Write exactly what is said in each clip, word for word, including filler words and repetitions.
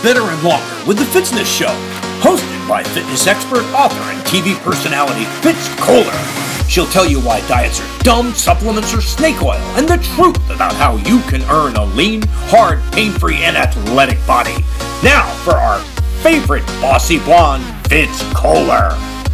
Better and Longer with the Fitzness Show, hosted by fitness expert, author, and T V personality Fitz Kohler. She'll tell you why diets are dumb, supplements are snake oil, and the truth about how you can earn a lean, hard, pain-free, and athletic body. Now for our favorite bossy blonde, Fitz Kohler.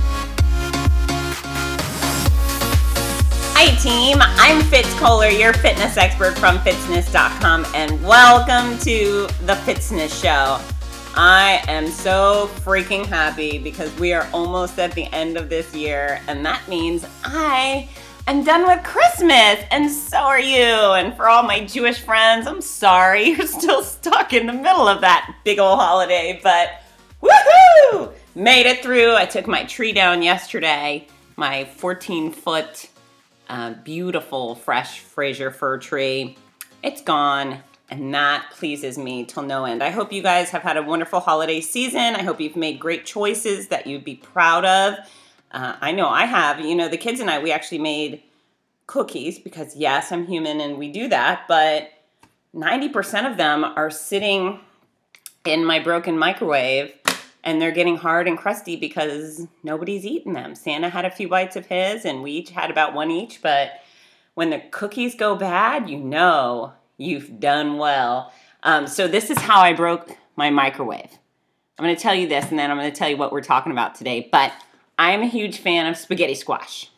Hi team, I'm Fitz Kohler, your fitness expert from fitzness dot com, and welcome to the Fitzness Show. I am so freaking happy because we are almost at the end of this year, and that means I am done with Christmas, and so are you. And for all my Jewish friends, I'm sorry you're still stuck in the middle of that big old holiday, but woohoo! Made it through. I took my tree down yesterday, my fourteen foot Uh, beautiful, fresh Fraser fir tree. It's gone, and that pleases me till no end. I hope you guys have had a wonderful holiday season. I hope you've made great choices that you'd be proud of. Uh, I know I have. You know, the kids and I, we actually made cookies because, yes, I'm human and we do that, but ninety percent of them are sitting in my broken microwave, and they're getting hard and crusty because nobody's eaten them. Santa had a few bites of his, and we each had about one each. But when the cookies go bad, you know you've done well. Um, so this is how I broke my microwave. I'm going to tell you this, and then I'm going to tell you what we're talking about today. But I'm a huge fan of spaghetti squash.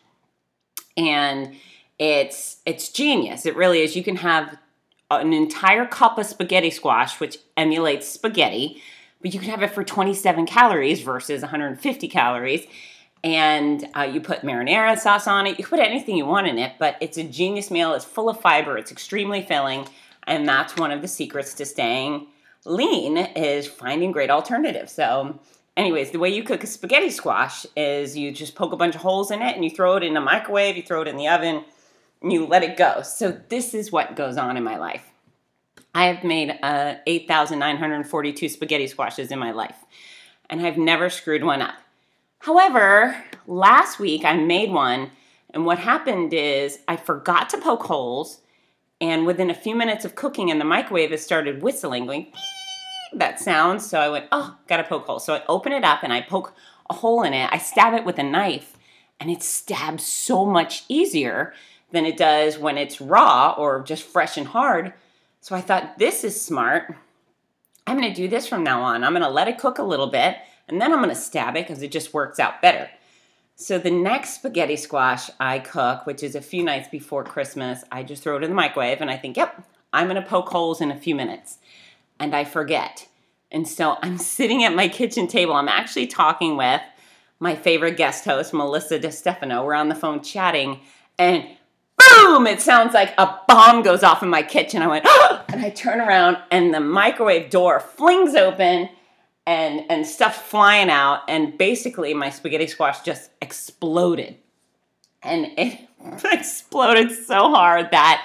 And it's it's genius. It really is. You can have an entire cup of spaghetti squash, which emulates spaghetti, but you can have it for twenty-seven calories versus one hundred fifty calories. And uh, you put marinara sauce on it. You can put anything you want in it, but it's a genius meal. It's full of fiber. It's extremely filling. And that's one of the secrets to staying lean is finding great alternatives. So anyways, the way you cook a spaghetti squash is you just poke a bunch of holes in it and you throw it in the microwave, you throw it in the oven, and you let it go. So this is what goes on in my life. I have made uh, eight thousand nine hundred forty-two spaghetti squashes in my life, and I've never screwed one up. However, last week I made one, and what happened is I forgot to poke holes, and within a few minutes of cooking in the microwave, it started whistling, going beep, that sound. So I went, oh, gotta poke holes. So I open it up and I poke a hole in it. I stab it with a knife, and it stabs so much easier than it does when it's raw or just fresh and hard. So I thought, this is smart. I'm going to do this from now on. I'm going to let it cook a little bit, and then I'm going to stab it because it just works out better. So the next spaghetti squash I cook, which is a few nights before Christmas, I just throw it in the microwave, and I think, yep, I'm going to poke holes in a few minutes. And I forget. And so I'm sitting at my kitchen table. I'm actually talking with my favorite guest host, Melissa DeStefano. We're on the phone chatting, and boom! It sounds like a bomb goes off in my kitchen. I went, oh! And I turn around, and the microwave door flings open, and and stuff flying out, and basically my spaghetti squash just exploded. And it exploded so hard that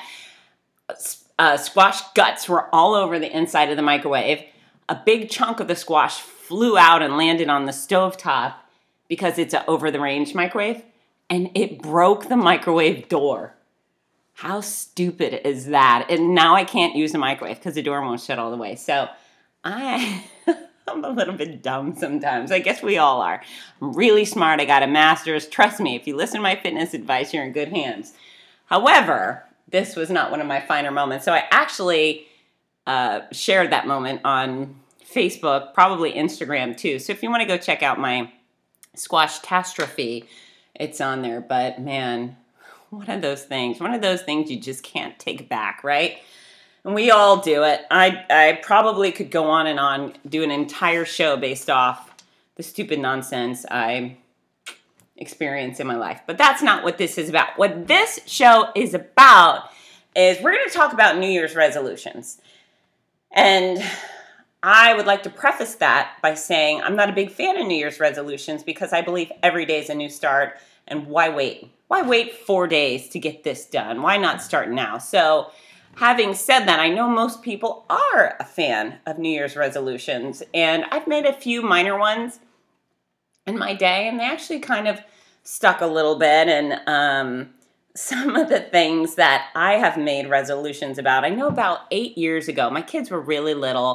uh, squash guts were all over the inside of the microwave. A big chunk of the squash flew out and landed on the stovetop because it's an over-the-range microwave, and it broke the microwave door. How stupid is that? And now I can't use the microwave because the door won't shut all the way. So I, I'm a little bit dumb sometimes. I guess we all are. I'm really smart. I got a master's. Trust me, if you listen to my fitness advice, you're in good hands. However, this was not one of my finer moments. So I actually uh, shared that moment on Facebook, probably Instagram too. So if you want to go check out my squash catastrophe, it's on there. But man, one of those things, one of those things you just can't take back, right? And we all do it. I I probably could go on and on, do an entire show based off the stupid nonsense I experience in my life. But that's not what this is about. What this show is about is we're going to talk about New Year's resolutions. And I would like to preface that by saying I'm not a big fan of New Year's resolutions because I believe every day is a new start. And why wait? Why wait four days to get this done? Why not start now? So having said that, I know most people are a fan of New Year's resolutions. And I've made a few minor ones in my day, and they actually kind of stuck a little bit. And um, some of the things that I have made resolutions about, I know about eight years ago, my kids were really little,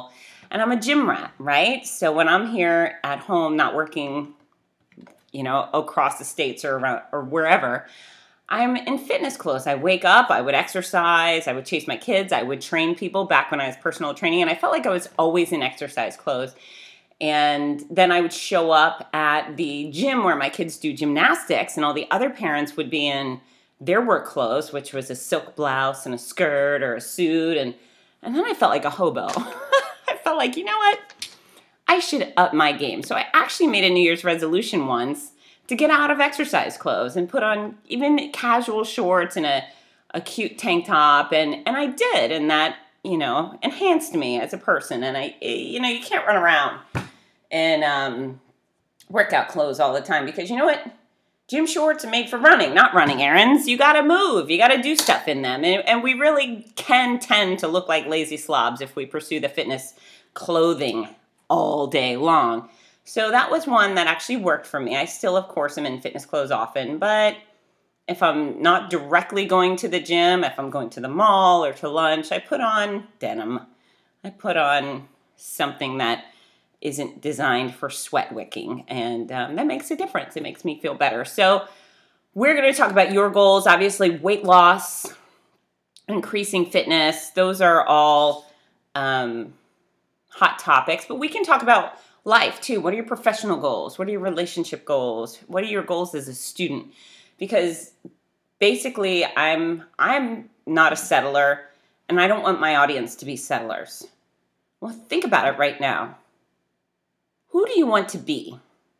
And I'm a gym rat, right? So when I'm here at home, not working, you know, across the states or around or wherever, I'm in fitness clothes. I wake up, I would exercise, I would chase my kids, I would train people back when I was personal training, and I felt like I was always in exercise clothes. And then I would show up at the gym where my kids do gymnastics, and all the other parents would be in their work clothes, which was a silk blouse and a skirt or a suit, and, and then I felt like a hobo. I felt like, you know what? I should up my game. So I actually made a New Year's resolution once to get out of exercise clothes and put on even casual shorts and a, a cute tank top. And, and I did. And that, you know, enhanced me as a person. And I, you know, you can't run around in um, workout clothes all the time because you know what? Gym shorts are made for running, not running errands. You got to move. You got to do stuff in them. And, and we really can tend to look like lazy slobs if we pursue the fitness clothing all day long. So that was one that actually worked for me. I still, of course, am in fitness clothes often, but if I'm not directly going to the gym, if I'm going to the mall or to lunch, I put on denim. I put on something that isn't designed for sweat wicking, and um, that makes a difference. It makes me feel better. So we're going to talk about your goals. Obviously, weight loss, increasing fitness, those are all um, hot topics, but we can talk about life too. What are your professional goals? What are your relationship goals? What are your goals as a student? Because basically I'm I'm not a settler, and I don't want my audience to be settlers. Well, think about it right now. Who do you want to be?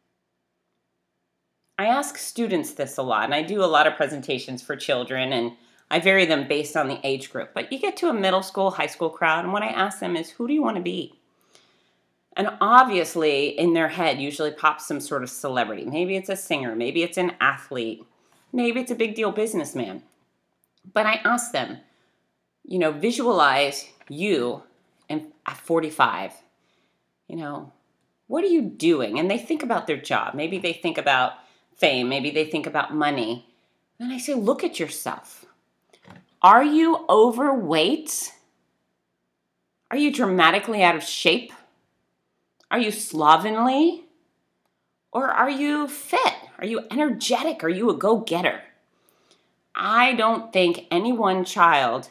I ask students this a lot, and I do a lot of presentations for children, and I vary them based on the age group. But you get to a middle school, high school crowd, and what I ask them is, who do you want to be? And obviously, in their head, usually pops some sort of celebrity. Maybe it's a singer. Maybe it's an athlete. Maybe it's a big deal businessman. But I ask them, you know, visualize you in, at forty-five. You know, what are you doing? And they think about their job. Maybe they think about fame. Maybe they think about money. And I say, look at yourself. Are you overweight? Are you dramatically out of shape? Are you slovenly? Or are you fit? Are you energetic? Are you a go-getter? I don't think any one child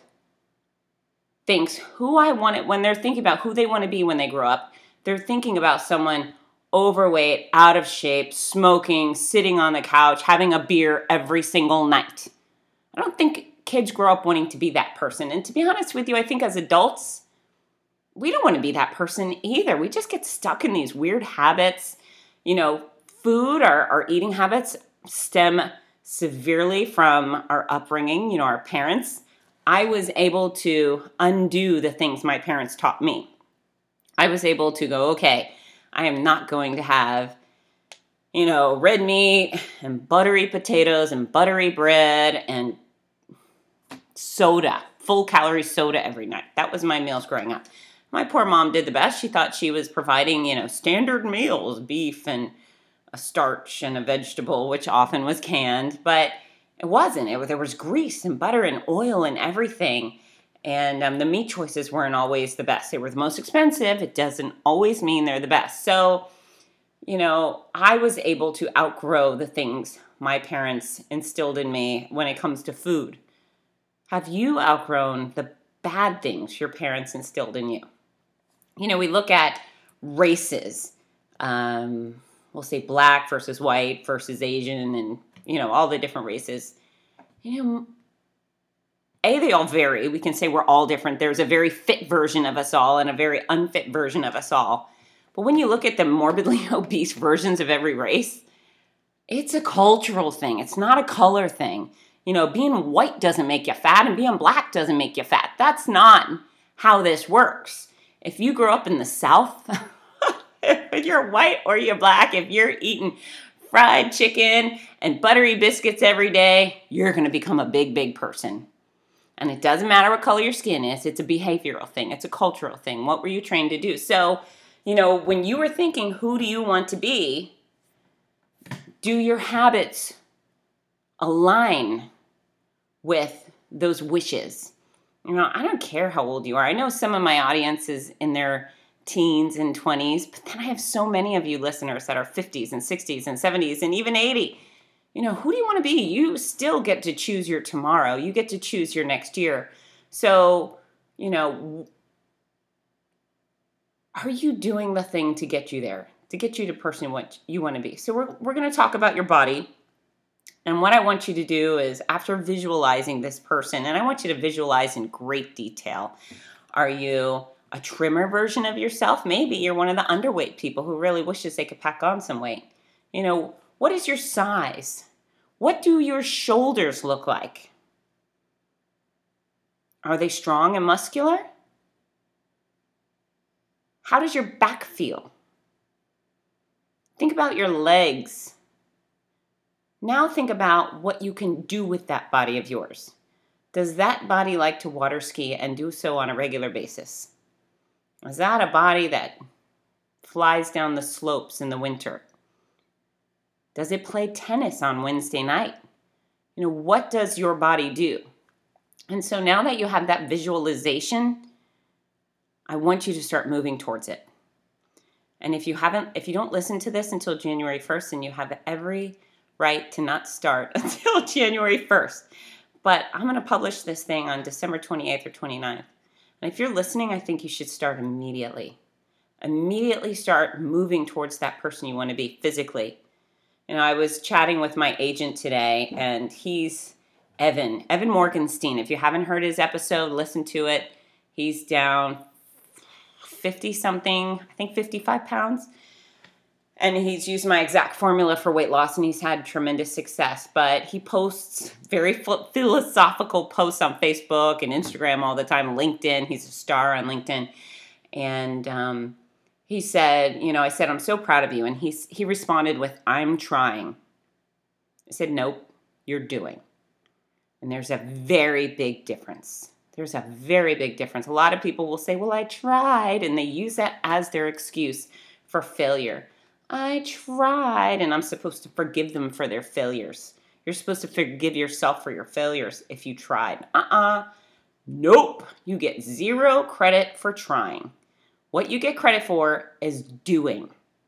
thinks who I want it when they're thinking about who they want to be when they grow up. They're thinking about someone overweight, out of shape, smoking, sitting on the couch, having a beer every single night. I don't think kids grow up wanting to be that person. And to be honest with you, I think as adults, we don't want to be that person either. We just get stuck in these weird habits. You know, food, our, our eating habits stem severely from our upbringing, you know, our parents. I was able to undo the things my parents taught me. I was able to go, okay, I am not going to have, you know, red meat and buttery potatoes and buttery bread and soda, full calorie soda every night. That was my meals growing up. My poor mom did the best. She thought she was providing, you know, standard meals, beef and a starch and a vegetable, which often was canned, but it wasn't. It, there was grease and butter and oil and everything. And um, the meat choices weren't always the best. They were the most expensive. It doesn't always mean they're the best. So, you know, I was able to outgrow the things my parents instilled in me when it comes to food. Have you outgrown the bad things your parents instilled in you? You know, we look at races. Um, we'll say black versus white versus Asian and, you know, all the different races. You know, A, they all vary. We can say we're all different. There's a very fit version of us all and a very unfit version of us all. But when you look at the morbidly obese versions of every race, it's a cultural thing. It's not a color thing. You know, being white doesn't make you fat and being black doesn't make you fat. That's not how this works. If you grew up in the South, if you're white or you're black, if you're eating fried chicken and buttery biscuits every day, you're going to become a big, big person. And it doesn't matter what color your skin is. It's a behavioral thing. It's a cultural thing. What were you trained to do? So, you know, when you were thinking, who do you want to be? Do your habits align with those wishes? You know, I don't care how old you are. I know some of my audience is in their teens and twenties, but then I have so many of you listeners that are fifties and sixties and seventies and even eighty. You know, who do you want to be? You still get to choose your tomorrow. You get to choose your next year. So, you know, are you doing the thing to get you there, to get you to the person you want, you want to be? So we're, we're going to talk about your body. And what I want you to do is, after visualizing this person, and I want you to visualize in great detail. Are you a trimmer version of yourself? Maybe you're one of the underweight people who really wishes they could pack on some weight. You know, what is your size? What do your shoulders look like? Are they strong and muscular? How does your back feel? Think about your legs. Now think about what you can do with that body of yours. Does that body like to water ski and do so on a regular basis? Is that a body that flies down the slopes in the winter? Does it play tennis on Wednesday night? You know, what does your body do? And so now that you have that visualization, I want you to start moving towards it. And if you haven't, if you don't listen to this until January first, then you have every right to not start until January first. But I'm going to publish this thing on December twenty-eighth or twenty-ninth. And if you're listening, I think you should start immediately. Immediately start moving towards that person you want to be physically. You know, I was chatting with my agent today, and he's Evan, Evan Morgenstein. If you haven't heard his episode, listen to it. He's down fifty-something, I think fifty-five pounds. And he's used my exact formula for weight loss, and he's had tremendous success. But he posts very philosophical posts on Facebook and Instagram all the time, LinkedIn. He's a star on LinkedIn. And um, he said, you know, I said, I'm so proud of you. And he's, he responded with, I'm trying. I said, nope, you're doing. And there's a very big difference. There's a very big difference. A lot of people will say, well, I tried. And they use that as their excuse for failure. I tried, and I'm supposed to forgive them for their failures. You're supposed to forgive yourself for your failures if you tried. Uh-uh. Nope. You get zero credit for trying. What you get credit for is doing.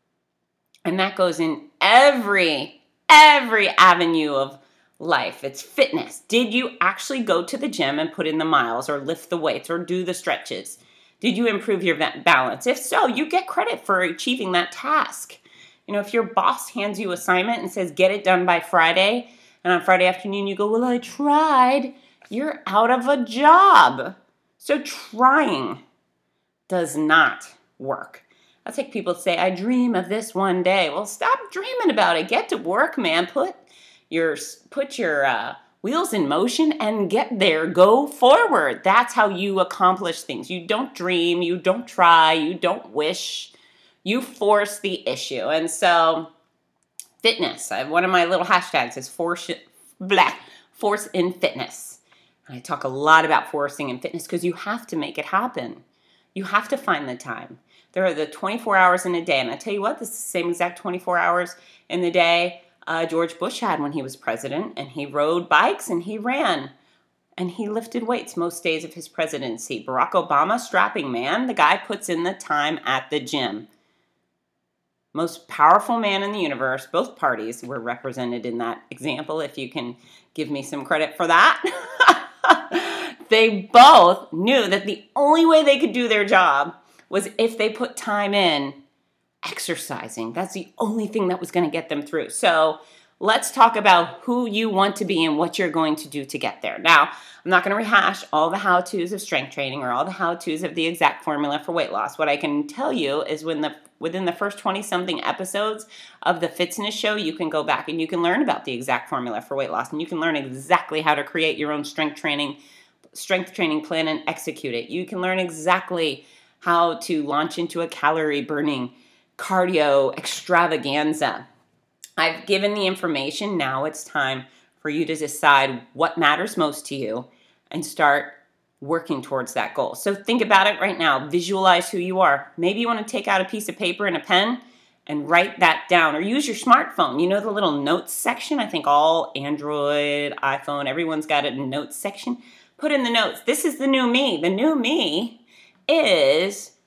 And that goes in every, every avenue of life. It's fitness. Did you actually go to the gym and put in the miles or lift the weights or do the stretches? Did you improve your balance? If so, you get credit for achieving that task. You know, if your boss hands you an assignment and says, get it done by Friday, and on Friday afternoon you go, well, I tried, you're out of a job. So trying does not work. That's like people say, I dream of this one day. Well, stop dreaming about it. Get to work, man. Put your, put your uh, wheels in motion and get there. Go forward. That's how you accomplish things. You don't dream. You don't try. You don't wish. You force the issue. And so fitness, I, one of my little hashtags is force, blah, force in fitness. And I talk a lot about forcing in fitness because you have to make it happen. You have to find the time. There are the twenty-four hours in a day. And I tell you what, this is the same exact twenty-four hours in the day uh, George Bush had when he was president. And he rode bikes and he ran. And he lifted weights most days of his presidency. Barack Obama, strapping man, the guy puts in the time at the gym. Most powerful man in the universe. Both parties were represented in that example, if you can give me some credit for that. They both knew that the only way they could do their job was if they put time in exercising. That's the only thing that was going to get them through. So let's talk about who you want to be and what you're going to do to get there. Now, I'm not going to rehash all the how-tos of strength training or all the how-tos of the exact formula for weight loss. What I can tell you is when the within the first twenty-something episodes of the Fitness Show, you can go back and you can learn about the exact formula for weight loss, and you can learn exactly how to create your own strength training, strength training plan and execute it. You can learn exactly how to launch into a calorie-burning cardio extravaganza. I've given the information. Now it's time for you to decide what matters most to you and start working towards that goal. So think about it right now. Visualize who you are. Maybe you want to take out a piece of paper and a pen and write that down, or use your smartphone. You know the little notes section? I think all Android, iPhone, everyone's got a notes section. Put in the notes. This is the new me. The new me is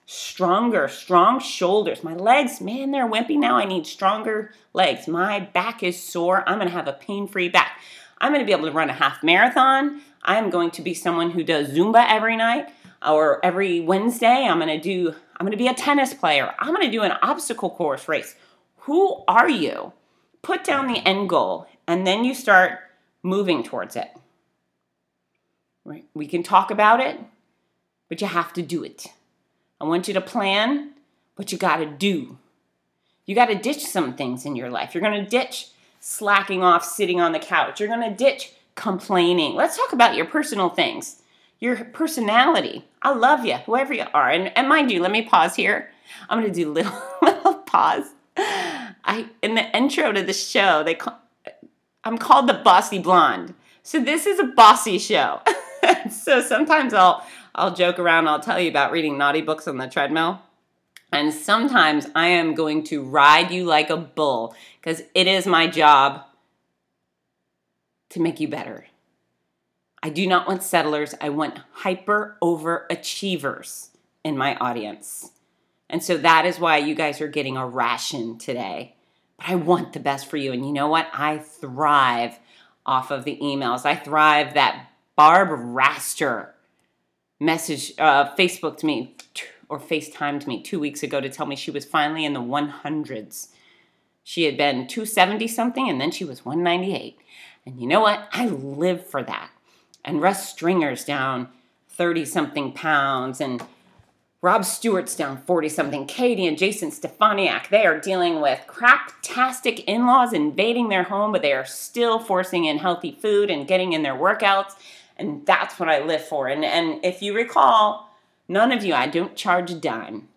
stronger, strong shoulders. My legs, man, they're wimpy now. I need stronger legs. My back is sore. I'm going to have a pain-free back. I'm going to be able to run a half marathon. I'm going to be someone who does Zumba every night or every Wednesday. I'm going to do, I'm going to be a tennis player. I'm going to do an obstacle course race. Who are you? Put down the end goal, and then you start moving towards it. Right? We can talk about it, but you have to do it. I want you to plan, but you got to do. You got to ditch some things in your life. You're going to ditch slacking off, sitting on the couch. You're going to ditch complaining. Let's talk about your personal things, your personality. I love you, whoever you are. And, and mind you, let me pause here. I'm going to do a little, little pause. I in the intro to the show, they call, I'm called the Bossy Blonde. So this is a bossy show. So sometimes I'll I'll joke around. I'll tell you about reading naughty books on the treadmill. And sometimes I am going to ride you like a bull because it is my job to make you better. I do not want settlers. I want hyper overachievers in my audience. And so that is why you guys are getting a ration today. But I want the best for you. And you know what? I thrive off of the emails. I thrive that Barb Raster message, uh, Facebooked me or FaceTimed me two weeks ago to tell me she was finally in the one hundreds. She had been two seventy something and then she was one ninety-eight. And you know what? I live for that. And Russ Stringer's down thirty something pounds and Rob Stewart's down forty something. Katie and Jason Stefaniak, they are dealing with crap-tastic in-laws invading their home, but they are still forcing in healthy food and getting in their workouts. And that's what I live for. And, and if you recall, none of you, I don't charge a dime.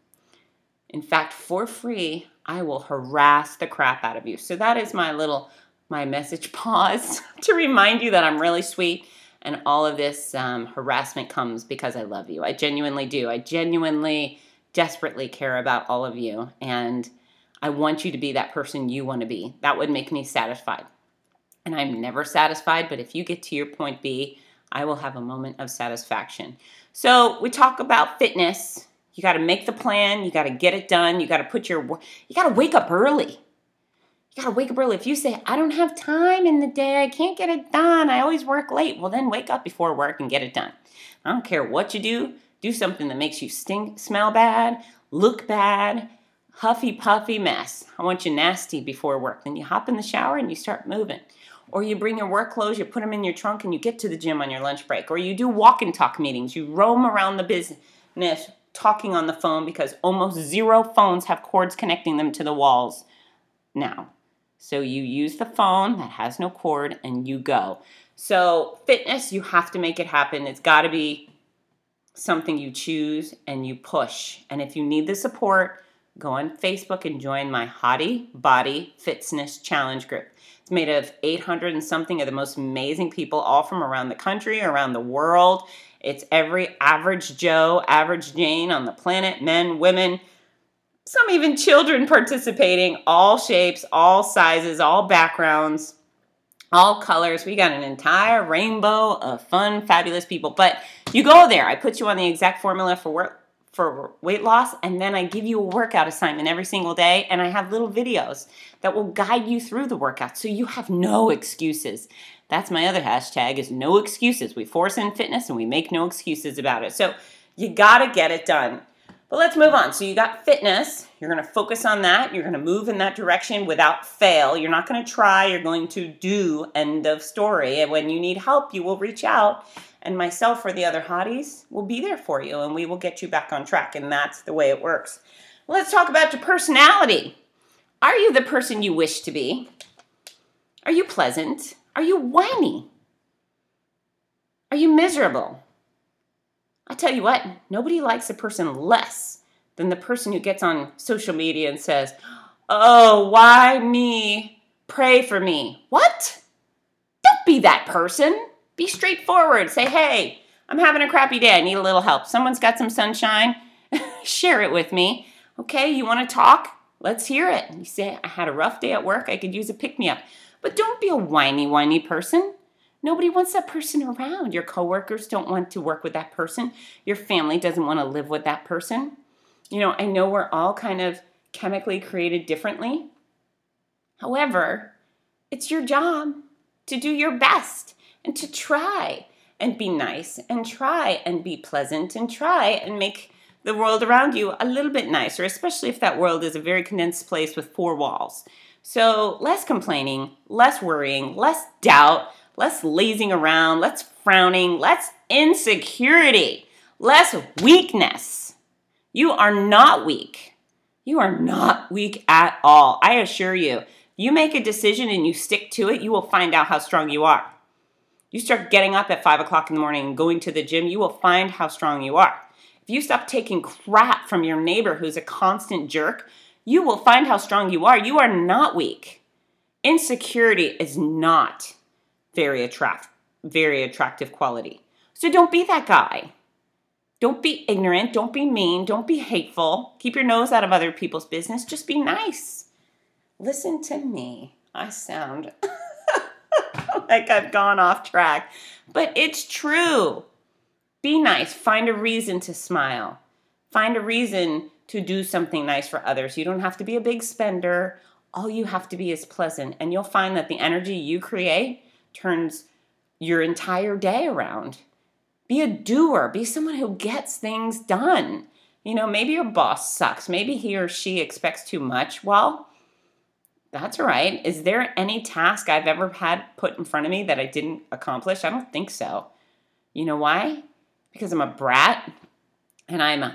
In fact, for free, I will harass the crap out of you. So that is my little, my message pause to remind you that I'm really sweet. And all of this um, harassment comes because I love you. I genuinely do. I genuinely, desperately care about all of you. And I want you to be that person you want to be. That would make me satisfied. And I'm never satisfied, but if you get to your point B, I will have a moment of satisfaction. So we talk about fitness. You got to make the plan. You got to get it done. You got to put your, you got to wake up early. You got to wake up early. If you say, I don't have time in the day, I can't get it done, I always work late, well then wake up before work and get it done. I don't care what you do. Do something that makes you stink, smell bad, look bad, huffy puffy mess. I want you nasty before work. Then you hop in the shower and you start moving. Or you bring your work clothes, you put them in your trunk and you get to the gym on your lunch break. Or you do walk and talk meetings. You roam around the business talking on the phone because almost zero phones have cords connecting them to the walls now. So you use the phone that has no cord and you go. So fitness, you have to make it happen. It's got to be something you choose and you push. And if you need the support, go on Facebook and join my Hottie Body Fitness Challenge group. It's made of eight hundred and something of the most amazing people, all from around the country, around the world. It's every average Joe, average Jane on the planet, men, women, some even children participating, all shapes, all sizes, all backgrounds, all colors. We got an entire rainbow of fun, fabulous people. But you go there. I put you on the exact formula for work, for weight loss, and then I give you a workout assignment every single day, and I have little videos that will guide you through the workout so you have no excuses. That's my other hashtag is no excuses. We force in fitness and we make no excuses about it. So you got to get it done. But let's move on. So you got fitness. You're going to focus on that. You're going to move in that direction without fail. You're not going to try. You're going to do. End of story. And when you need help, you will reach out. And myself or the other hotties will be there for you. And we will get you back on track. And that's the way it works. Let's talk about your personality. Are you the person you wish to be? Are you pleasant? Are you whiny? Are you miserable? I tell you what, nobody likes a person less than the person who gets on social media and says, oh, why me? Pray for me. What? Don't be that person. Be straightforward. Say, hey, I'm having a crappy day. I need a little help. Someone's got some sunshine. Share it with me. Okay, you want to talk? Let's hear it. You say, I had a rough day at work. I could use a pick-me-up. But don't be a whiny, whiny person. Nobody wants that person around. Your coworkers don't want to work with that person. Your family doesn't want to live with that person. You know, I know we're all kind of chemically created differently. However, it's your job to do your best and to try and be nice and try and be pleasant and try and make the world around you a little bit nicer, especially if that world is a very condensed place with four walls. So less complaining, less worrying, less doubt, less lazing around, less frowning, less insecurity, less weakness. You are not weak. You are not weak at all. I assure you, you make a decision and you stick to it, you will find out how strong you are. You start getting up at five o'clock in the morning and going to the gym, you will find how strong you are. If you stop taking crap from your neighbor who's a constant jerk, you will find how strong you are. You are not weak. Insecurity is not very attract, very attractive quality. So don't be that guy. Don't be ignorant. Don't be mean. Don't be hateful. Keep your nose out of other people's business. Just be nice. Listen to me. I sound like I've gone off track, but it's true. Be nice. Find a reason to smile. Find a reason to do something nice for others. You don't have to be a big spender. All you have to be is pleasant, and you'll find that the energy you create turns your entire day around. Be a doer. Be someone who gets things done. You know, maybe your boss sucks. Maybe he or she expects too much. Well, that's all right. Is there any task I've ever had put in front of me that I didn't accomplish? I don't think so. You know why? Because I'm a brat and I'm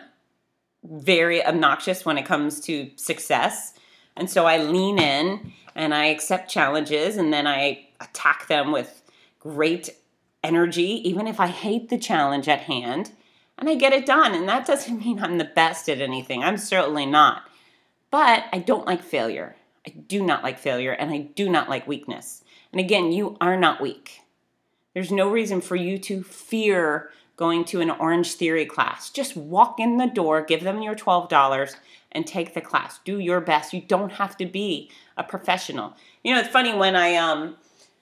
very obnoxious when it comes to success. And so I lean in and I accept challenges and then I attack them with great energy, even if I hate the challenge at hand, and I get it done. And that doesn't mean I'm the best at anything. I'm certainly not. But I don't like failure. I do not like failure, and I do not like weakness. And again, you are not weak. There's no reason for you to fear going to an Orange Theory class. Just walk in the door, give them your twelve dollars, and take the class. Do your best. You don't have to be a professional. You know, it's funny when I um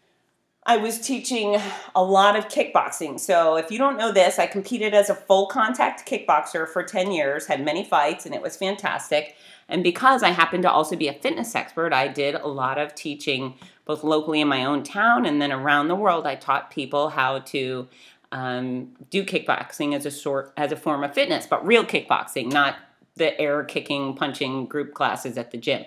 I was teaching a lot of kickboxing. So if you don't know this, I competed as a full contact kickboxer for ten years, had many fights, and it was fantastic. And because I happen to also be a fitness expert, I did a lot of teaching both locally in my own town and then around the world. I taught people how to um, do kickboxing as a sort as a form of fitness, but real kickboxing, not the air kicking, punching group classes at the gym.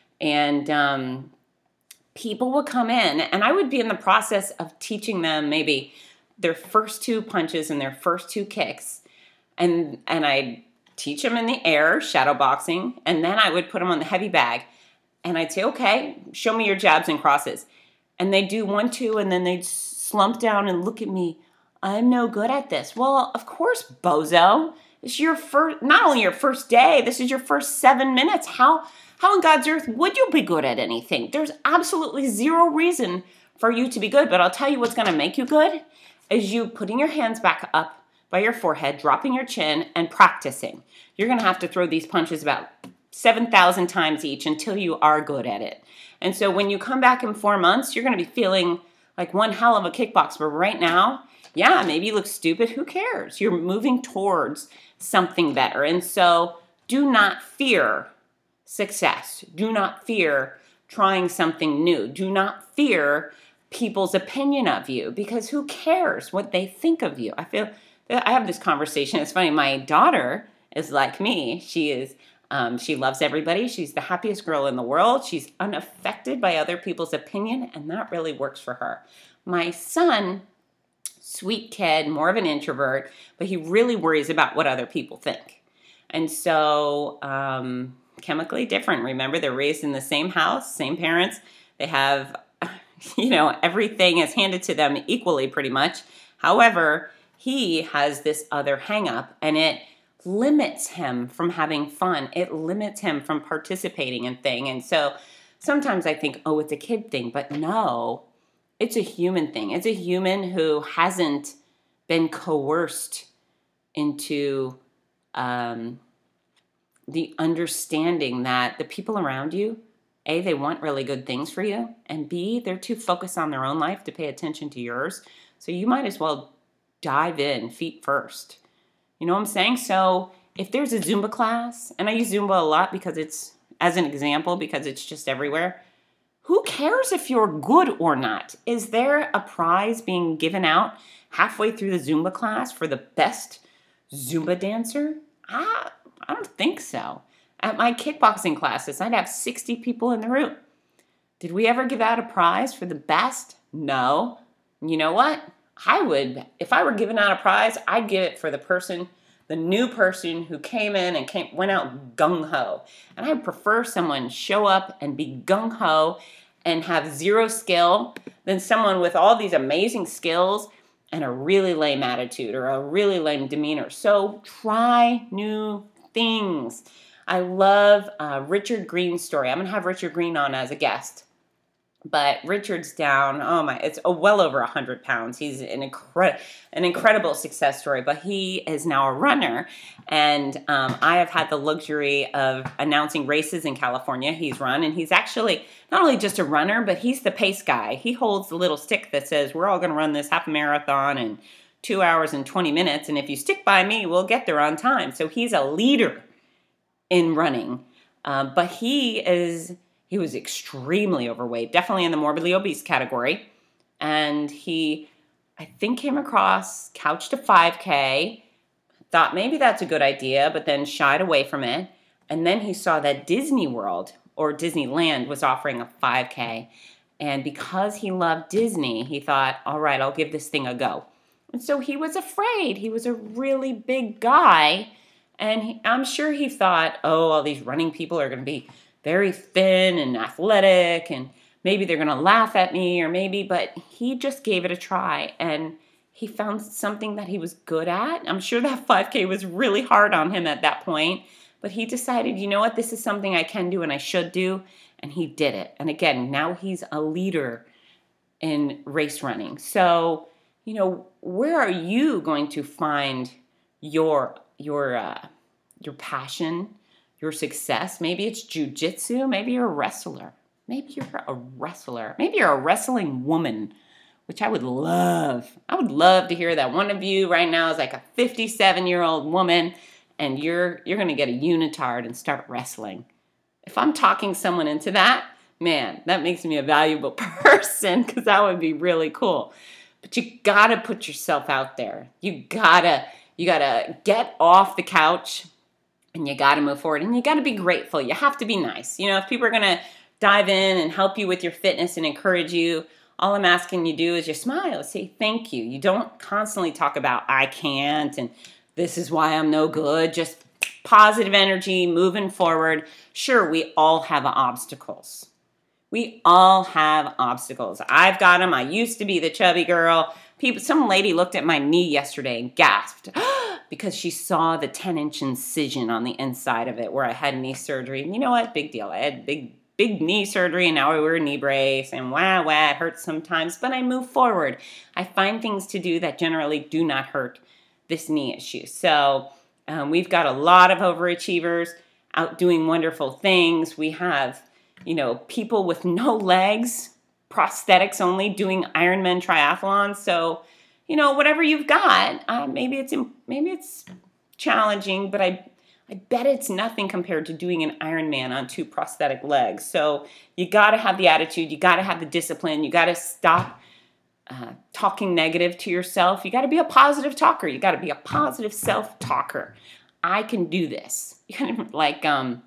And um, people would come in, and I would be in the process of teaching them maybe their first two punches and their first two kicks, and and I'd teach them in the air, shadow boxing, and then I would put them on the heavy bag, and I'd say, okay, show me your jabs and crosses. And they'd do one, two, and then they'd slump down and look at me. I'm no good at this. Well, of course, bozo. This is your first, not only your first day, this is your first seven minutes. How, how in God's earth would you be good at anything? There's absolutely zero reason for you to be good, but I'll tell you what's going to make you good is you putting your hands back up by your forehead, dropping your chin, and practicing. You're going to have to throw these punches about seven thousand times each until you are good at it. And so when you come back in four months, you're going to be feeling like one hell of a kickboxer. But right now, yeah, maybe you look stupid. Who cares? You're moving towards something better. And so do not fear success. Do not fear trying something new. Do not fear people's opinion of you, because who cares what they think of you? I feel I have this conversation. It's funny. My daughter is like me. She is, um, she loves everybody. She's the happiest girl in the world. She's unaffected by other people's opinion, and that really works for her. My son, sweet kid, more of an introvert, but he really worries about what other people think. And so, um, chemically different. Remember, they're raised in the same house, same parents. They have, you know, everything is handed to them equally pretty much. However, he has this other hang up, and it limits him from having fun. It limits him from participating in things. And so sometimes I think, oh, it's a kid thing, but no, it's a human thing. It's a human who hasn't been coerced into um, the understanding that the people around you, A, they want really good things for you, and B, they're too focused on their own life to pay attention to yours. So you might as well dive in feet first. You know what I'm saying? So if there's a Zumba class, and I use Zumba a lot because it's, as an example, because it's just everywhere, who cares if you're good or not? Is there a prize being given out halfway through the Zumba class for the best Zumba dancer? I, I don't think so. At my kickboxing classes, I'd have sixty people in the room. Did we ever give out a prize for the best? No. You know what? I would, if I were giving out a prize, I'd give it for the person, the new person who came in and came, went out gung-ho. And I'd prefer someone show up and be gung-ho and have zero skill than someone with all these amazing skills and a really lame attitude or a really lame demeanor. So try new things. I love uh, Richard Green's story. I'm going to have Richard Green on as a guest. But Richard's down, oh my, it's oh, well over one hundred pounds. He's an, incre- an incredible success story, but he is now a runner. And um, I have had the luxury of announcing races in California he's run. And he's actually not only just a runner, but he's the pace guy. He holds the little stick that says, we're all going to run this half marathon in two hours and twenty minutes. And if you stick by me, we'll get there on time. So he's a leader in running. Uh, but he is... He was extremely overweight, definitely in the morbidly obese category. And he, I think, came across Couch to five K, thought maybe that's a good idea, but then shied away from it. And then he saw that Disney World or Disneyland was offering a five K. And because he loved Disney, he thought, all right, I'll give this thing a go. And so he was afraid. He was a really big guy. And he, I'm sure he thought, oh, all these running people are going to be very thin and athletic, and maybe they're going to laugh at me, or maybe, but he just gave it a try, and he found something that he was good at. I'm sure that five K was really hard on him at that point, but he decided, you know what, this is something I can do and I should do, and he did it. And again, now he's a leader in race running. So, you know, where are you going to find your your uh, your passion? Your success? Maybe it's jujitsu. Maybe you're a wrestler. Maybe you're a wrestler. Maybe you're a wrestling woman, which I would love. I would love to hear that one of you right now is like a fifty-seven-year-old woman, and you're you're going to get a unitard and start wrestling. If I'm talking someone into that, man, that makes me a valuable person, because that would be really cool. But you got to put yourself out there. You got to you got to get off the couch. And you got to move forward, and you got to be grateful. You have to be nice. You know, if people are going to dive in and help you with your fitness and encourage you, all I'm asking you to do is just smile, say thank you. You don't constantly talk about I can't and this is why I'm no good. Just positive energy, moving forward. Sure, we all have obstacles. We all have obstacles. I've got them. I used to be the chubby girl. People, some lady looked at my knee yesterday and gasped. Because she saw the ten-inch incision on the inside of it where I had knee surgery. And you know what? Big deal. I had big, big knee surgery, and now I wear a knee brace, and wah, wah, it hurts sometimes. But I move forward. I find things to do that generally do not hurt this knee issue. So um, we've got a lot of overachievers out doing wonderful things. We have, you know, people with no legs, prosthetics only, doing Ironman triathlons. So, you know, whatever you've got, uh, maybe it's maybe it's challenging, but I I bet it's nothing compared to doing an Ironman on two prosthetic legs. So you got to have the attitude, you got to have the discipline, you got to stop uh, talking negative to yourself. You got to be a positive talker. You got to be a positive self-talker. I can do this. Like um,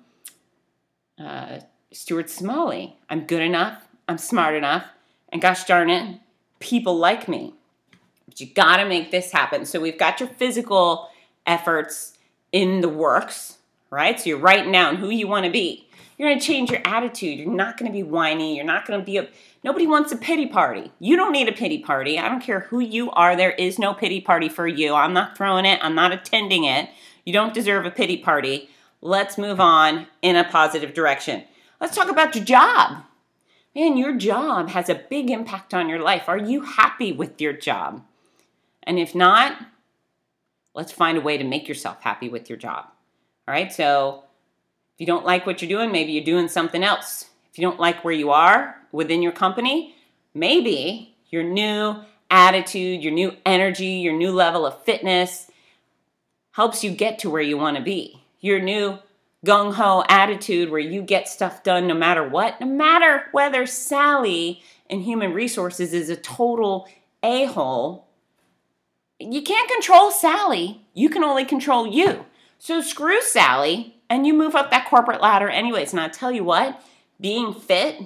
uh, Stuart Smalley, I'm good enough, I'm smart enough, and gosh darn it, people like me. But you got to make this happen. So we've got your physical efforts in the works, right? So you're writing down who you want to be. You're going to change your attitude. You're not going to be whiny. You're not going to be a... Nobody wants a pity party. You don't need a pity party. I don't care who you are. There is no pity party for you. I'm not throwing it. I'm not attending it. You don't deserve a pity party. Let's move on in a positive direction. Let's talk about your job. Man, your job has a big impact on your life. Are you happy with your job? And if not, let's find a way to make yourself happy with your job. All right, so if you don't like what you're doing, maybe you're doing something else. If you don't like where you are within your company, maybe your new attitude, your new energy, your new level of fitness helps you get to where you want to be. Your new gung-ho attitude where you get stuff done no matter what, no matter whether Sally in human resources is a total a-hole. You can't control Sally. You can only control you. So screw Sally and you move up that corporate ladder anyways. And I tell you what, being fit,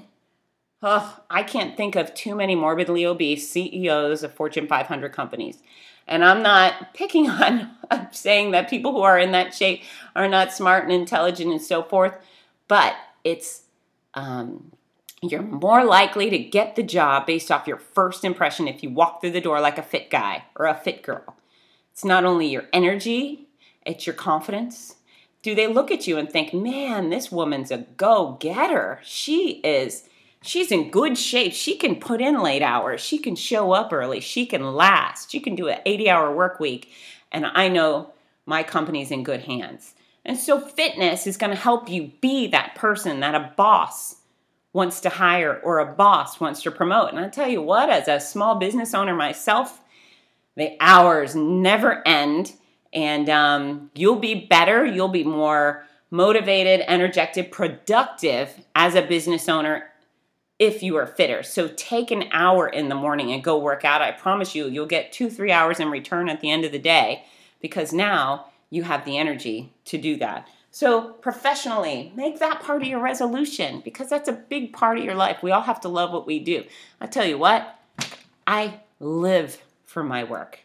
oh, I can't think of too many morbidly obese C E Os of Fortune five hundred companies. And I'm not picking on, I'm saying that people who are in that shape are not smart and intelligent and so forth, but it's, um, you're more likely to get the job based off your first impression if you walk through the door like a fit guy or a fit girl. It's not only your energy, it's your confidence. Do they look at you and think, man, this woman's a go-getter. She is, she's in good shape. She can put in late hours. She can show up early. She can last. She can do an eighty-hour work week. And I know my company's in good hands. And so fitness is going to help you be that person that a boss wants to hire or a boss wants to promote. And I tell you what, as a small business owner myself, the hours never end. And um, you'll be better. You'll be more motivated, energetic, productive as a business owner if you are fitter. So take an hour in the morning and go work out. I promise you, you'll get two, three hours in return at the end of the day because now you have the energy to do that. So professionally, make that part of your resolution because that's a big part of your life. We all have to love what we do. I tell you what, I live for my work.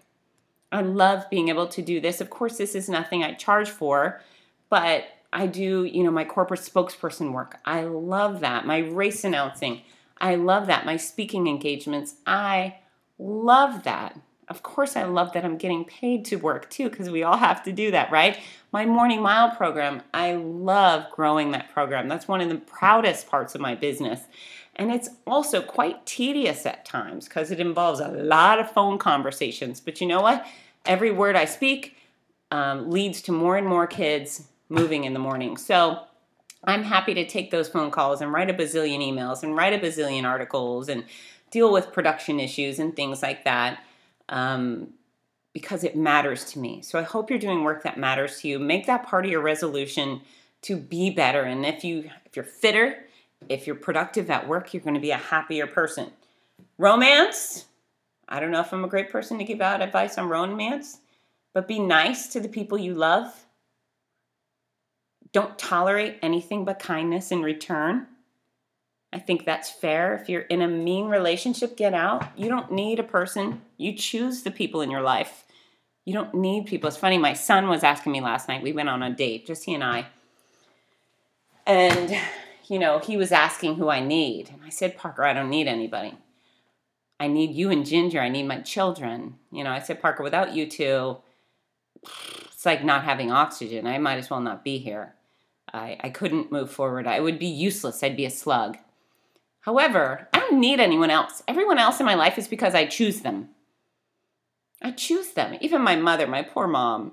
I love being able to do this. Of course, this is nothing I charge for, but I do, you know, my corporate spokesperson work. I love that. My race announcing. I love that. My speaking engagements. I love that. Of course, I love that I'm getting paid to work too, because we all have to do that, right? My Morning Mile program, I love growing that program. That's one of the proudest parts of my business. And it's also quite tedious at times because it involves a lot of phone conversations. But you know what? Every word I speak um, leads to more and more kids moving in the morning. So I'm happy to take those phone calls and write a bazillion emails and write a bazillion articles and deal with production issues and things like that. Um, because it matters to me. So I hope you're doing work that matters to you. Make that part of your resolution to be better. And if you, if you're fitter, if you're productive at work, you're going to be a happier person. Romance. I don't know if I'm a great person to give out advice on romance, but be nice to the people you love. Don't tolerate anything but kindness in return. I think that's fair. If you're in a mean relationship, get out. You don't need a person. You choose the people in your life. You don't need people. It's funny, my son was asking me last night. We went on a date, just he and I. And, you know, he was asking who I need. And I said, Parker, I don't need anybody. I need you and Ginger. I need my children. You know, I said, Parker, without you two, it's like not having oxygen. I might as well not be here. I, I couldn't move forward. I would be useless. I'd be a slug. However, I don't need anyone else. Everyone else in my life is because I choose them. I choose them. Even my mother, my poor mom.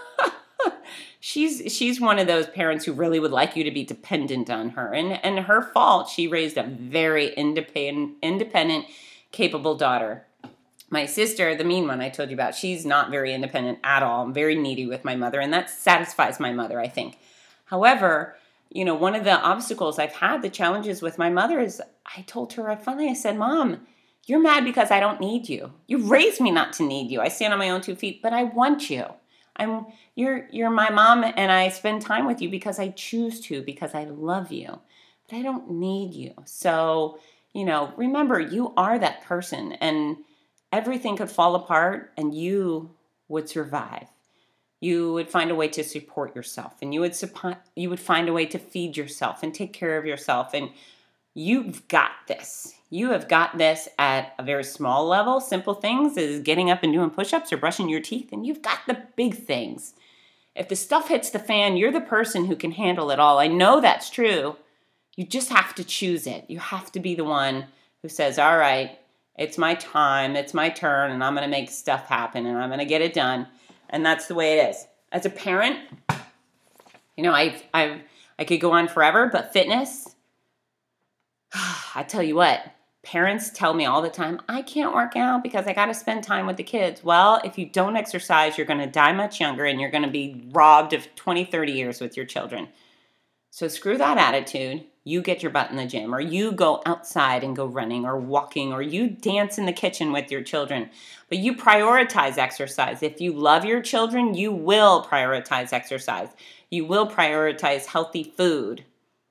she's she's one of those parents who really would like you to be dependent on her. And, and her fault, she raised a very independent, independent, capable daughter. My sister, the mean one I told you about, she's not very independent at all. I'm very needy with my mother, and that satisfies my mother, I think. However, you know, one of the obstacles I've had, the challenges with my mother is I told her, I finally, I said, Mom, you're mad because I don't need you. You raised me not to need you. I stand on my own two feet, but I want you. I'm, you're, you're my mom and I spend time with you because I choose to, because I love you, but I don't need you. So, you know, remember, you are that person and everything could fall apart and you would survive. You would find a way to support yourself and you would suppo- you would find a way to feed yourself and take care of yourself. And you've got this. You have got this at a very small level. Simple things is getting up and doing push-ups or brushing your teeth. And you've got the big things. If the stuff hits the fan, you're the person who can handle it all. I know that's true. You just have to choose it. You have to be the one who says, all right, it's my time, it's my turn, and I'm going to make stuff happen and I'm going to get it done. And that's the way it is. As a parent, you know, I've, I've, I could go on forever, but fitness, I tell you what, Parents tell me all the time, I can't work out because I got to spend time with the kids. Well, if you don't exercise, you're going to die much younger and you're going to be robbed of twenty, thirty years with your children. So screw that attitude. You get your butt in the gym, or you go outside and go running or walking, or you dance in the kitchen with your children. But you prioritize exercise. If you love your children, you will prioritize exercise. You will prioritize healthy food.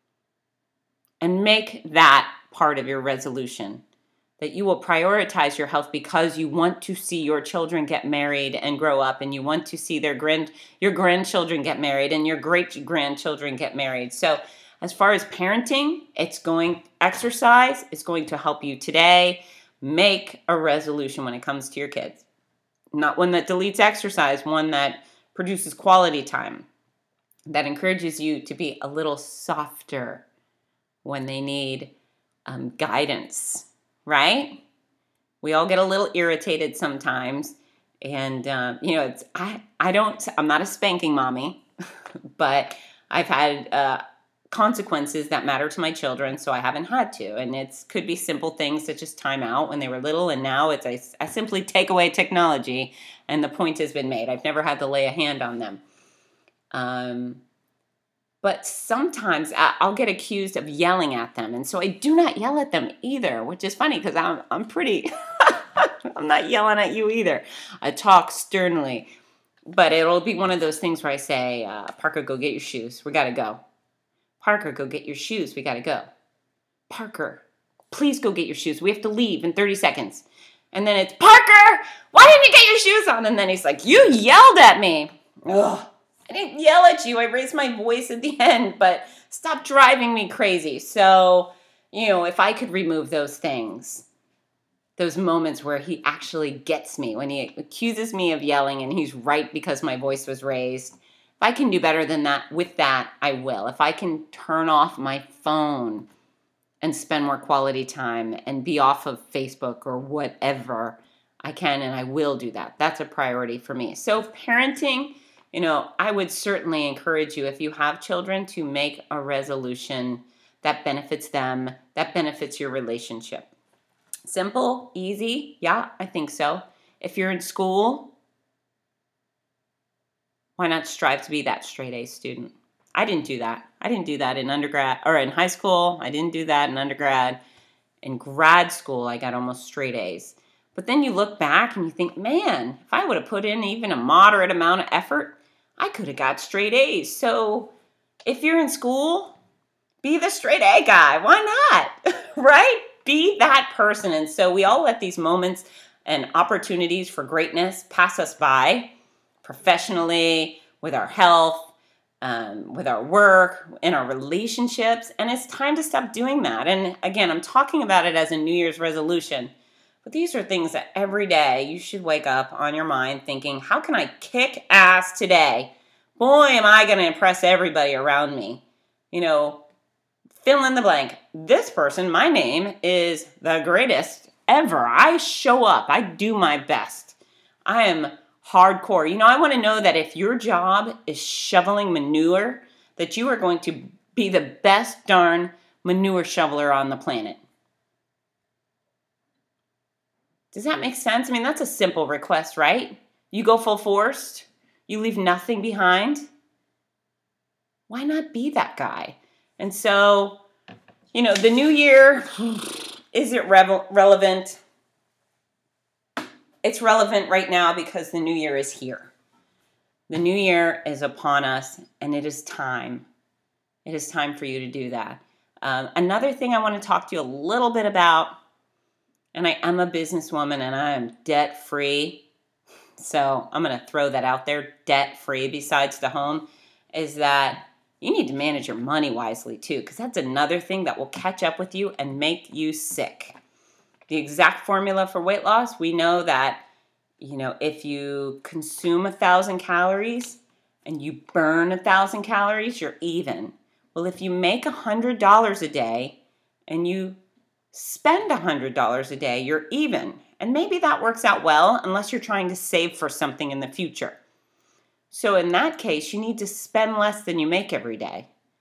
And make that part of your resolution, that you will prioritize your health because you want to see your children get married and grow up, and you want to see their grand your grandchildren get married and your great grandchildren get married. So as far as parenting, it's going exercise is going to help you today. Make a resolution when it comes to your kids. Not one that deletes exercise, one that produces quality time, that encourages you to be a little softer when they need um, guidance, right? We all get a little irritated sometimes. And, uh, you know, it's, I, I don't, I'm not a spanking mommy, but I've had uh, consequences that matter to my children, so I haven't had to. And it could be simple things such as time out when they were little, and now it's I, I simply take away technology, and the point has been made. I've never had to lay a hand on them. Um, but sometimes I'll get accused of yelling at them, and so I do not yell at them either, which is funny because I'm I'm pretty. I'm not yelling at you either. I talk sternly, but it'll be one of those things where I say, uh, Parker, go get your shoes. We got to go. Parker, go get your shoes. We got to go. Parker, please go get your shoes. We have to leave in thirty seconds. And then it's, Parker, why didn't you get your shoes on? And then he's like, you yelled at me. Ugh. I didn't yell at you. I raised my voice at the end, but stop driving me crazy. So, you know, if I could remove those things, those moments where he actually gets me, when he accuses me of yelling and he's right because my voice was raised, if I can do better than that with that, I will. If I can turn off my phone and spend more quality time and be off of Facebook or whatever, I can and I will do that. That's a priority for me. So parenting, you know, I would certainly encourage you, if you have children, to make a resolution that benefits them, that benefits your relationship. Simple, easy, yeah, I think so. If you're in school, why not strive to be that straight A student? I didn't do that. I didn't do that in undergrad or in high school. I didn't do that in undergrad. In grad school, I got almost straight A's. But then you look back and you think, man, if I would have put in even a moderate amount of effort, I could have got straight A's. So if you're in school, be the straight A guy. Why not? Right? Be that person. And so we all let these moments and opportunities for greatness pass us by professionally, with our health, um, with our work, in our relationships. And it's time to stop doing that. And again, I'm talking about it as a New Year's resolution. But these are things that every day you should wake up on your mind thinking, how can I kick ass today? Boy, am I going to impress everybody around me. You know, fill in the blank. This person, my name, is the greatest ever. I show up. I do my best. I am hardcore. You know, I want to know that if your job is shoveling manure, that you are going to be the best darn manure shoveler on the planet. Does that make sense? I mean, that's a simple request, right? You go full force. You leave nothing behind. Why not be that guy? And so, you know, the new year, is it revel- relevant? It's relevant right now because the new year is here. The new year is upon us, and it is time. It is time for you to do that. Um, another thing I want to talk to you a little bit about, and I am a businesswoman and I am debt-free, so I'm going to throw that out there, debt-free besides the home, is that you need to manage your money wisely too, because that's another thing that will catch up with you and make you sick. The exact formula for weight loss, we know that, you know, if you consume a thousand calories and you burn a thousand calories, you're even. Well, if you make one hundred dollars a day and you spend one hundred dollars a day, you're even. And maybe that works out well unless you're trying to save for something in the future. So in that case, you need to spend less than you make every day.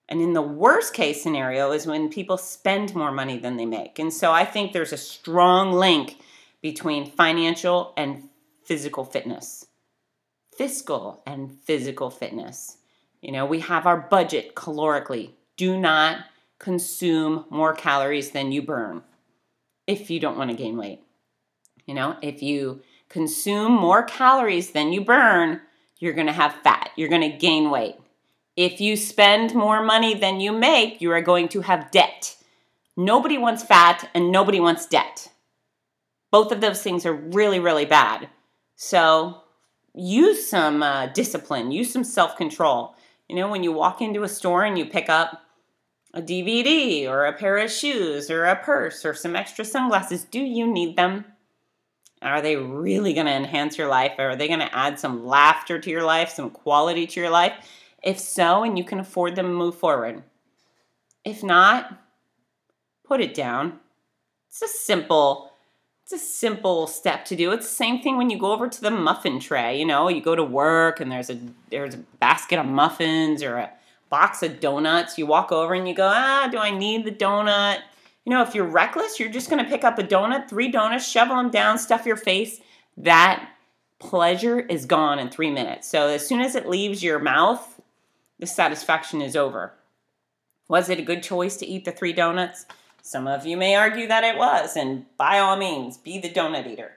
And in the worst case scenario is when people spend more money than they make. And so I think there's a strong link between financial and physical fitness. Fiscal and physical fitness. You know, we have our budget calorically. Do not consume more calories than you burn if you don't want to gain weight. You know, if you consume more calories than you burn, you're going to have fat. You're going to gain weight. If you spend more money than you make, you are going to have debt. Nobody wants fat and nobody wants debt. Both of those things are really, really bad. So use some uh, discipline, use some self-control. You know, when you walk into a store and you pick up a D V D or a pair of shoes or a purse or some extra sunglasses, do you need them? Are they really going to enhance your life? Or are they going to add some laughter to your life, some quality to your life? If so, and you can afford them, move forward. If not, put it down. It's a simple, it's a simple step to do. It's the same thing when you go over to the muffin tray. You know, you go to work and there's a there's a basket of muffins or a box of donuts. You walk over and you go, ah, do I need the donut? You know, if you're reckless, you're just going to pick up a donut, three donuts, shovel them down, stuff your face. That pleasure is gone in three minutes. So as soon as it leaves your mouth, the satisfaction is over. Was it a good choice to eat the three donuts? Some of you may argue that it was, and by all means, be the donut eater.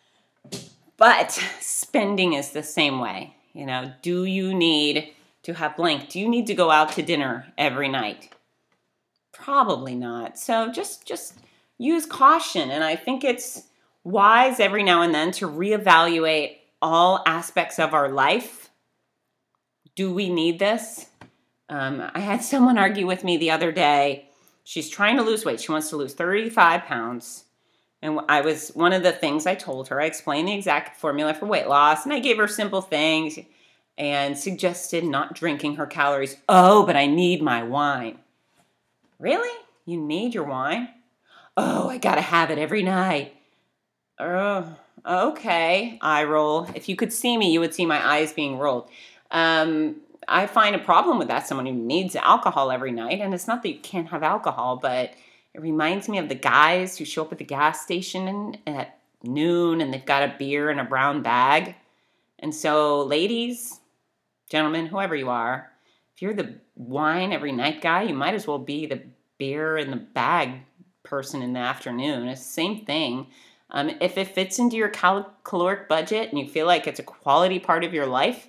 But spending is the same way. You know, do you need to have blank? Do you need to go out to dinner every night? Probably not. So just just use caution, and I think it's wise every now and then to reevaluate all aspects of our life. Do we need this? Um, I had someone argue with me the other day. She's trying to lose weight. She wants to lose thirty-five pounds. And I was, one of the things I told her, I explained the exact formula for weight loss, and I gave her simple things and suggested not drinking her calories. Oh, but I need my wine. Really? You need your wine? Oh, I gotta have it every night. Oh, okay. Eye roll. If you could see me, you would see my eyes being rolled. Um, I find a problem with that, someone who needs alcohol every night. And it's not that you can't have alcohol, but it reminds me of the guys who show up at the gas station at noon and they've got a beer in a brown bag. And so, ladies, gentlemen, whoever you are, if you're the wine every night guy, you might as well be the beer in the bag person in the afternoon. It's the same thing. Um, if it fits into your cal- caloric budget and you feel like it's a quality part of your life,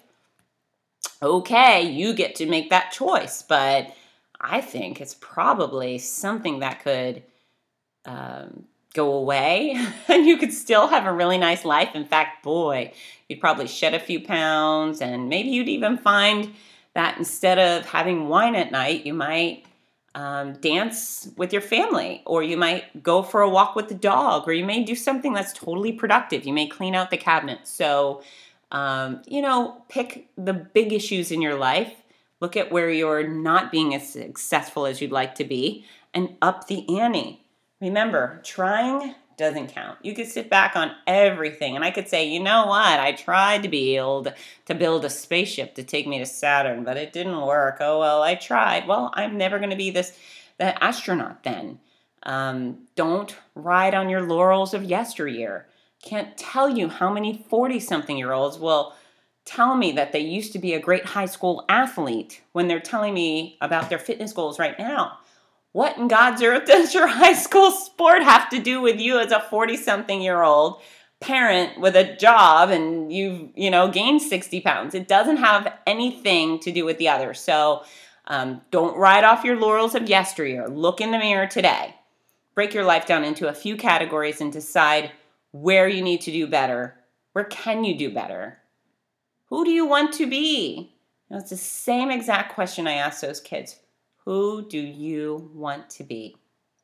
okay, you get to make that choice. But I think it's probably something that could um, go away and you could still have a really nice life. In fact, boy, you'd probably shed a few pounds, and maybe you'd even find that instead of having wine at night, you might um, dance with your family, or you might go for a walk with the dog, or you may do something that's totally productive. You may clean out the cabinet. So, um, you know, pick the big issues in your life. Look at where you're not being as successful as you'd like to be and up the ante. Remember, trying doesn't count. You could sit back on everything and I could say, you know what? I tried to build to build a spaceship to take me to Saturn, but it didn't work. Oh, well, I tried. Well, I'm never going to be this the astronaut then. Um, don't ride on your laurels of yesteryear. Can't tell you how many forty-something-year-olds will tell me that they used to be a great high school athlete when they're telling me about their fitness goals right now. What in God's earth does your high school sport have to do with you as a forty-something-year-old parent with a job and you've, you know, gained sixty pounds? It doesn't have anything to do with the other. So um, don't ride off your laurels of yesteryear. Look in the mirror today. Break your life down into a few categories and decide where you need to do better. Where can you do better? Who do you want to be? You know, it's the same exact question I asked those kids. Who do you want to be?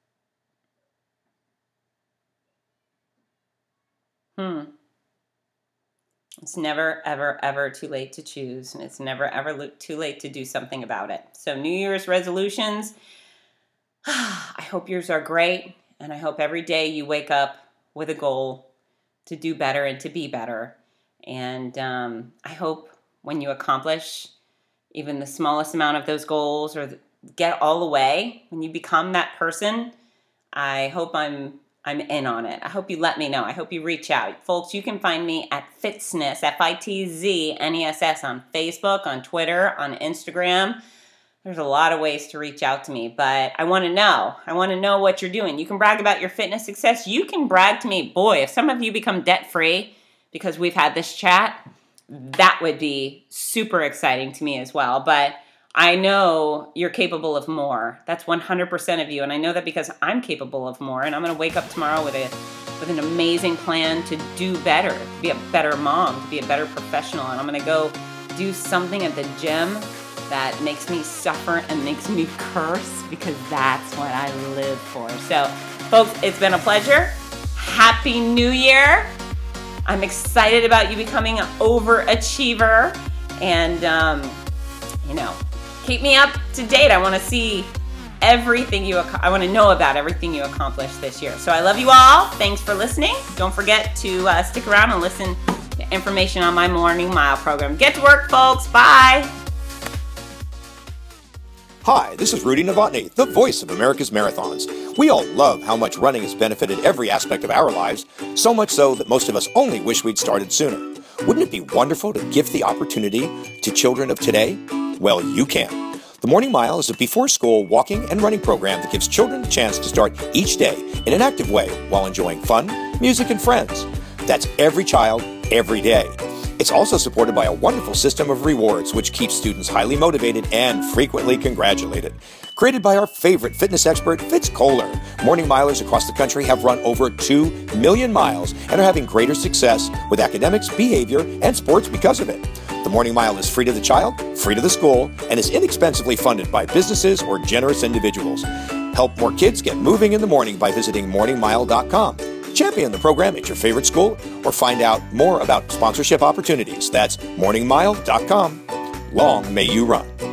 Hmm. It's never, ever, ever too late to choose, and it's never, ever lo- too late to do something about it. So New Year's resolutions, I hope yours are great, and I hope every day you wake up with a goal to do better and to be better. And um, I hope when you accomplish even the smallest amount of those goals or the, get all the way, when you become that person, I hope I'm I'm in on it. I hope you let me know. I hope you reach out. Folks, you can find me at Fitzness, F I T Z N E S S, on Facebook, on Twitter, on Instagram. There's a lot of ways to reach out to me, but I want to know. I want to know what you're doing. You can brag about your fitness success. You can brag to me. Boy, if some of you become debt-free because we've had this chat, that would be super exciting to me as well. But I know you're capable of more. That's one hundred percent of you. And I know that because I'm capable of more. And I'm going to wake up tomorrow with a with an amazing plan to do better, to be a better mom, to be a better professional. And I'm going to go do something at the gym that makes me suffer and makes me curse, because that's what I live for. So, folks, it's been a pleasure. Happy New Year. I'm excited about you becoming an overachiever. And, um, you know, keep me up to date. I want to see everything you, ac- I want to know about everything you accomplished this year. So I love you all. Thanks for listening. Don't forget to uh, stick around and listen to information on my Morning Mile program. Get to work, folks. Bye. Hi, this is Rudy Novotny, the voice of America's Marathons. We all love how much running has benefited every aspect of our lives, so much so that most of us only wish we'd started sooner. Wouldn't it be wonderful to give the opportunity to children of today? Well, you can. The Morning Mile is a before-school walking and running program that gives children a chance to start each day in an active way while enjoying fun, music, and friends. That's every child, every day. It's also supported by a wonderful system of rewards, which keeps students highly motivated and frequently congratulated. Created by our favorite fitness expert, Fitz Kohler, Morning Milers across the country have run over two million miles and are having greater success with academics, behavior, and sports because of it. The Morning Mile is free to the child, free to the school, and is inexpensively funded by businesses or generous individuals. Help more kids get moving in the morning by visiting morning mile dot com. Champion the program at your favorite school, or find out more about sponsorship opportunities. That's morning mile dot com. Long may you run.